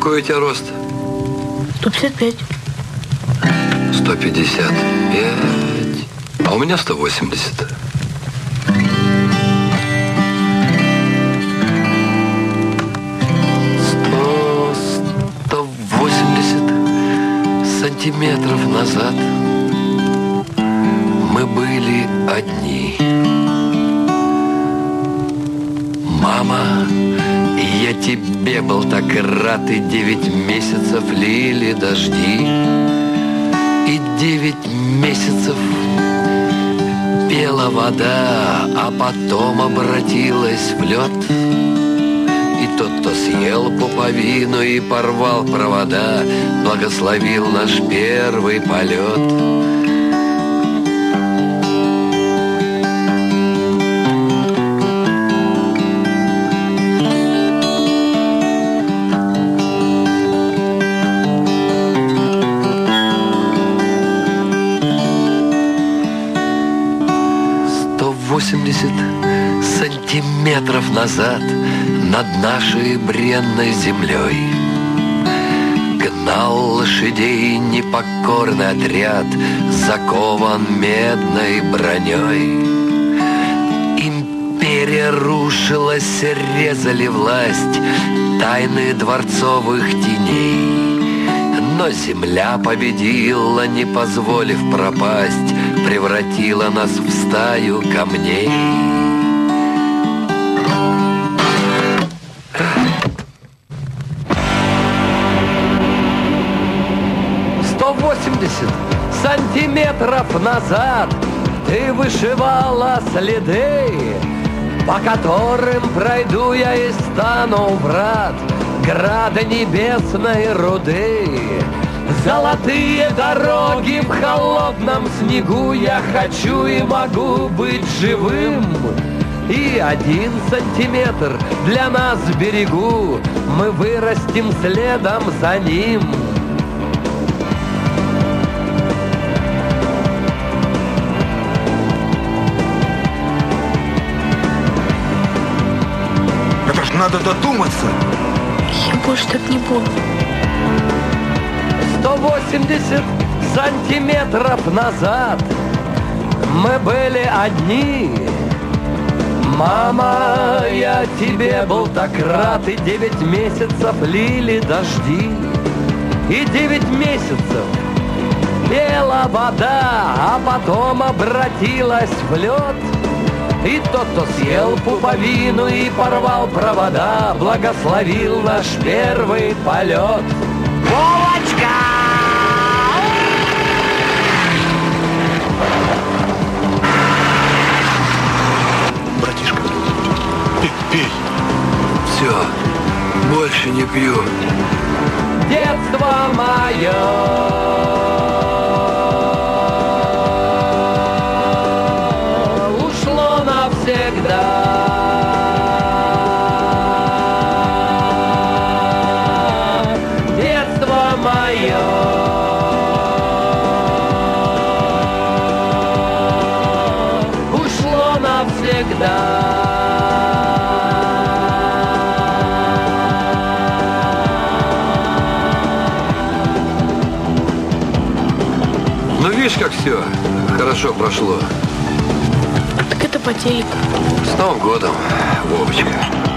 Какой у тебя рост? 155. 155. А у меня 180. 180 сантиметров назад мы были одни. Мама, я тебе был так рад, и 9 месяцев лили дожди, и 9 месяцев пела вода, а потом обратилась в лед. И тот, кто съел пуповину и порвал провода, благословил наш первый полет. 80 сантиметров назад над нашей бренной землей гнал лошадей непокорный отряд, закован медной броней. Империя рушилась, резали власть тайны дворцовых теней. Но земля победила, не позволив пропасть, превратила нас в стаю камней. Сантиметров назад ты вышивала следы, по которым пройду я и стану врат града небесной руды. Золотые дороги в холодном снегу, я хочу и могу быть живым. И 1 сантиметр для нас в берегу, мы вырастем следом за ним. Это ж надо додуматься. Я больше так не буду. 180 сантиметров назад мы были одни. Мама, я тебе был так рад, и 9 месяцев лили дожди, и 9 месяцев пела вода, а потом обратилась в лед. И тот, кто съел пуповину и порвал провода, благословил наш первый полет. Вовочка! Братишка, пей. Все, больше не пью. Детство мое ушло навсегда. Ну, видишь, как все хорошо прошло. Так это по телеку. С Новым годом, Вовочка.